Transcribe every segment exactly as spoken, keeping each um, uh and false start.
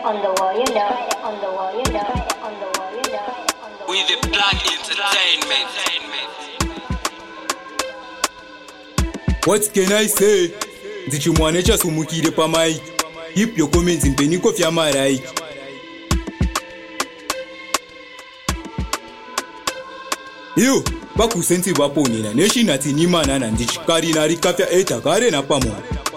on the wall, you know, on the wall, you know, on the wall, you know. We the Black Entertainment. What can I say? Ndichimwanecha sumukire pa mic. Keep your comments in penny coffee amarai. Yo, bakusensi baponina neshi nati nimana na ndichikari na rikafya eta kare na pamwa.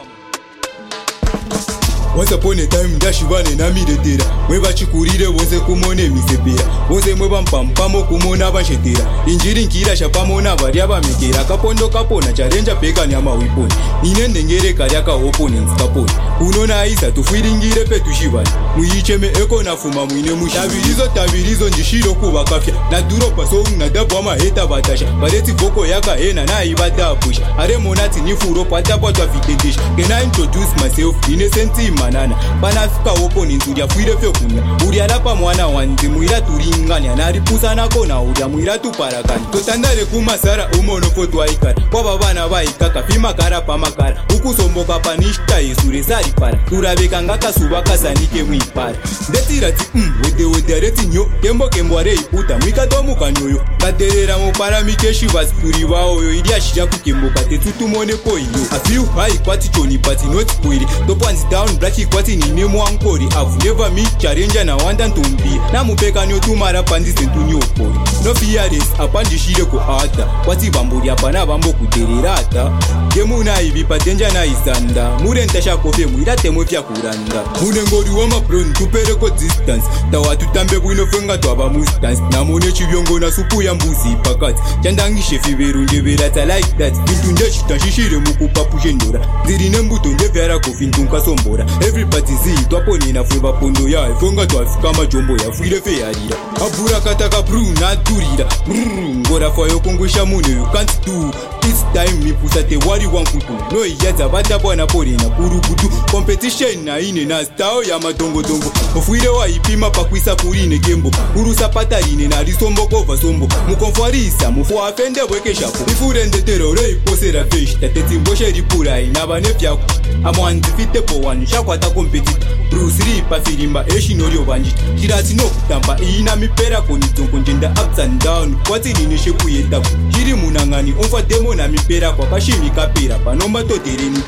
Once upon a time ndashivane na miretera mweba chikurire wose kumone misepera wose mweba mpampamo kumona bashetera injiri nkira shapamona varia vamekera kapondo kapona charenja peka nyama wiponi inende ngere karya ka opponents kaponi unona aisa tufiringire petushivani muyicheme eko nafuma mwine mushabirizo tabirizo njishiro kuva kafya na duro paso na dabwa maheta batasha bareti voko yaka hena na ibada pusha are monati nifuro patapwa twafitetesha can I introduce myself innocent manana panafika opponents uria fuire fyo kunya uria lapa mwana wanzi muira turinganya nari pusana kona uria muira tuparakani totandare kumasara umono foto aikara kwa babana baikaka pima kara pamakara ukusomboka panishta isure sari para turabeka ngaka suba kasanike mwipara ndetirati mm wede wede reti nyo kembo kembo are iputa mwikatomuka nyoyo katerera mu paramikeshi basuri bawo yo idia shija kukembo katetu tumone ko iyo a few high kwati choni party not kwiri top ones down black kwati ni nemo ankori I've never meet challenge na wanda ntumbi na mupeka nyo tumara pandi sentunyo pori no fear this apandi shire ko ata kwati bamburi apana bambo kutererata gemuna ibi patenja na isanda murenta shakofe muirate mufya kuranda munengori wama pron tupere ko distance tawatu tambe bwino fenga twaba mustance na mune chibyongo na supu ya mbuzi pakati chandangishe fiberu ndeberata like that bintunje chitashishire mukupapushe ndora ziri nembuto ndevera kofintunka sombora everybody zi twaponi na fwe bapondo ya fonga twafika majombo ya fuire fe yarira abura kataka bru na durira ngora fayo kongosha mune you can't do this time mi pusate wari wankutu no iyaza batapwa na pori na kurukutu competition na ine na stao ya madongo dongo ofuire wa ipima pakwisa kurine gembo urusa patarine na risombo kova sombo mukonfarisa mufu afende weke shapo ifurende terore iposera fish tateti mboshe ripura ina bane fyako amwanzi fite po one shakwata competitor Bruce Lee pafirimba eshi norio banji kirati no kutamba ina mipera koni tonko njenda ups and down kwati nineshe kuyeta kiri munangani umfa demo na mipera kwa kashimi kapira panomba totereni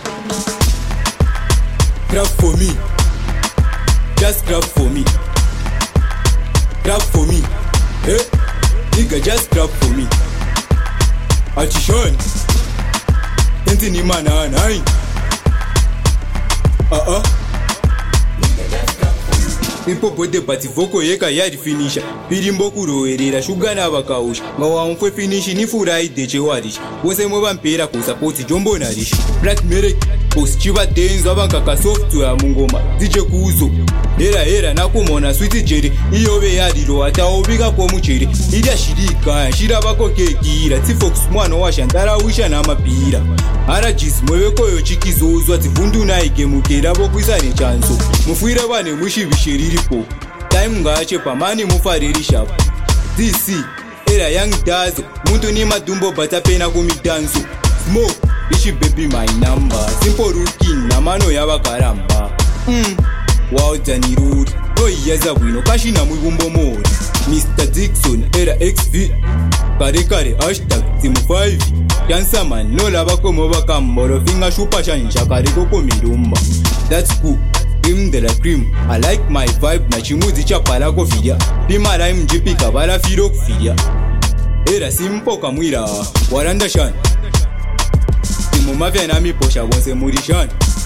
grab for me just grab for me grab for me eh nigga just grab for me achishon enti ni mana nai ah ah Impo pode pati voko yeka yari finisha Pirimbo kuroerera shugana bakausha Mawa umfwe finishi ni furai deche warish Wose mweba mpera kusapoti jombo narish Black Merek Post chiva tenzo abankaka software mungoma Dije kuzo Hera hera nakumona sweet jerry Iyobe yariro ata obiga kwa mcheri Idia shirika shira bako kekira Tifox mwano wa shantara wisha na mapira Arajis mweweko yo chikizozo Ativundu na ike mukera boku isari chanso Mufuire bane mwishi bishiriri po Time ngache pamani mufariri shapo D C Era young dazo Muntu ni madumbo batapena kumidanso Smoke Ishi baby my number Simple routine na mano yaba karamba Mm Wow tani road No yaza wino kashi na mwibumbo mori Mister Dixon Era X V Kare kare hashtag Team five Dancer man no laba komo baka mboro Finga shupa shansha kare koko mirumba That's cool Cream de la cream I like my vibe na chimuzi chapala kofidia Pima rhyme jipi kabala firo kufidia Era simpo kamwira Waranda shan Timu mafya na miposha wonse muri shan